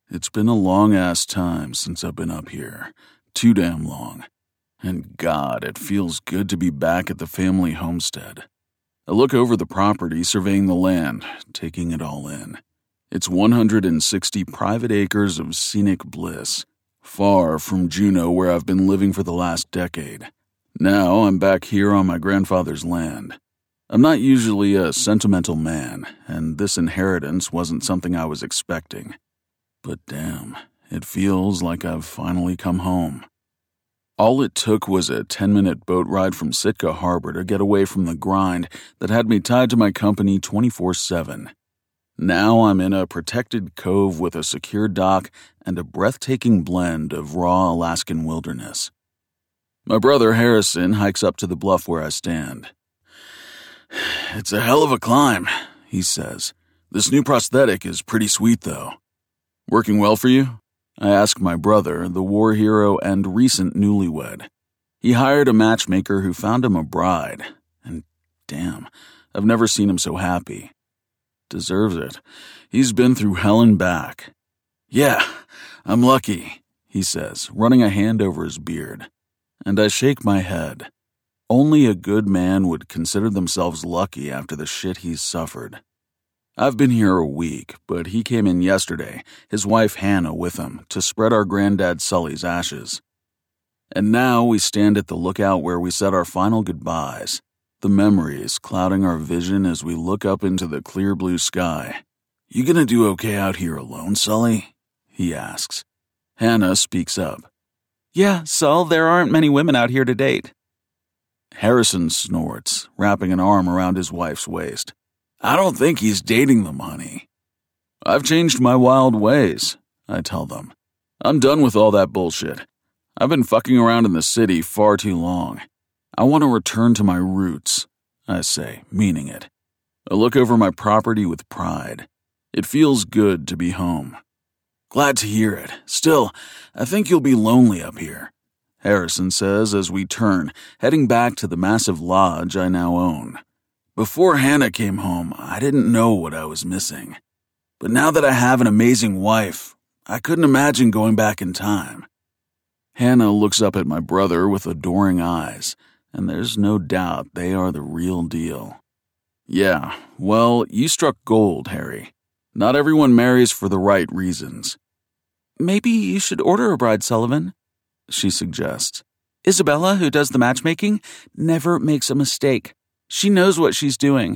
It's been a long-ass time since I've been up here. Too damn long. And God, it feels good to be back at the family homestead. I look over the property, surveying the land, taking it all in. It's 160 private acres of scenic bliss, far from Juneau where I've been living for the last decade. Now I'm back here on my grandfather's land. I'm not usually a sentimental man, and this inheritance wasn't something I was expecting. But damn, it feels like I've finally come home. All it took was a 10-minute boat ride from Sitka Harbor to get away from the grind that had me tied to my company 24/7. Now I'm in a protected cove with a secure dock and a breathtaking blend of raw Alaskan wilderness. My brother Harrison hikes up to the bluff where I stand. "It's a hell of a climb," he says. "This new prosthetic is pretty sweet, though." "Working well for you?" I ask my brother, the war hero and recent newlywed. He hired a matchmaker who found him a bride, and damn, I've never seen him so happy. Deserves it. He's been through hell and back. "Yeah, I'm lucky," he says, running a hand over his beard. And I shake my head. Only a good man would consider themselves lucky after the shit he's suffered. I've been here a week, but he came in yesterday, his wife Hannah with him, to spread our granddad Sully's ashes. And now we stand at the lookout where we said our final goodbyes, the memories clouding our vision as we look up into the clear blue sky. "You gonna do okay out here alone, Sully?" he asks. Hannah speaks up. "Yeah, Sul, there aren't many women out here to date." Harrison snorts, wrapping an arm around his wife's waist. "I don't think he's dating them, honey." "I've changed my wild ways," I tell them. "I'm done with all that bullshit. I've been fucking around in the city far too long. I want to return to my roots," I say, meaning it. I look over my property with pride. It feels good to be home. "Glad to hear it. Still, I think you'll be lonely up here," Harrison says as we turn, heading back to the massive lodge I now own. "Before Hannah came home, I didn't know what I was missing. But now that I have an amazing wife, I couldn't imagine going back in time." Hannah looks up at my brother with adoring eyes, and there's no doubt they are the real deal. "Yeah, well, you struck gold, Harry. Not everyone marries for the right reasons." "Maybe you should order a bride, Sullivan," she suggests. "Isabella, who does the matchmaking, never makes a mistake. She knows what she's doing."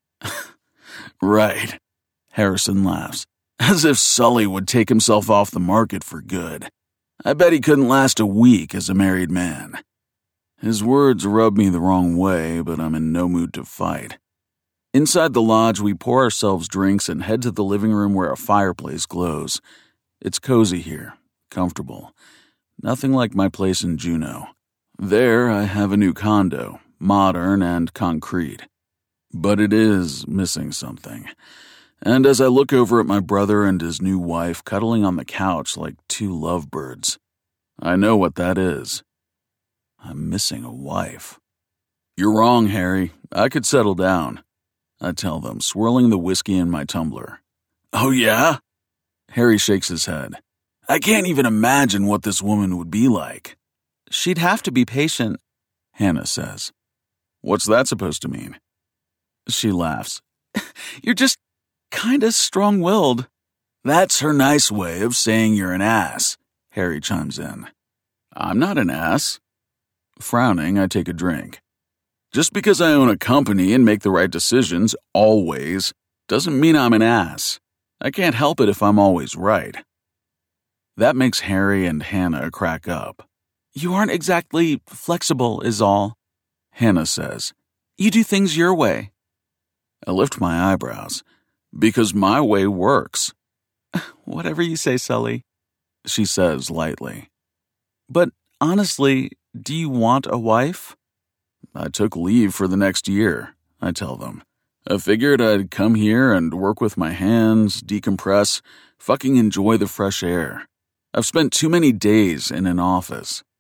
"Right," Harrison laughs, as if Sully would take himself off the market for good. I bet he couldn't last a week as a married man. His words rub me the wrong way, but I'm in no mood to fight. Inside the lodge, we pour ourselves drinks and head to the living room where a fireplace glows. It's cozy here, comfortable. Nothing like my place in Juneau. There, I have a new condo, modern and concrete. But it is missing something. And as I look over at my brother and his new wife cuddling on the couch like two lovebirds, I know what that is. I'm missing a wife. "You're wrong, Harry. I could settle down," I tell them, swirling the whiskey in my tumbler. "Oh, yeah?" Harry shakes his head. "I can't even imagine what this woman would be like." "She'd have to be patient," Hannah says. "What's that supposed to mean?" She laughs. "You're just kinda strong-willed." "That's her nice way of saying you're an ass," Harry chimes in. "I'm not an ass." Frowning, I take a drink. Just because I own a company and make the right decisions, always, doesn't mean I'm an ass. I can't help it if I'm always right. That makes Harry and Hannah crack up. "You aren't exactly flexible, is all," Hannah says. "You do things your way." I lift my eyebrows. "Because my way works." "Whatever you say, Sully," she says lightly. "But honestly, do you want a wife?" I took leave for the next year, I tell them. I figured I'd come here and work with my hands, decompress, fucking enjoy the fresh air. I've spent too many days in an office.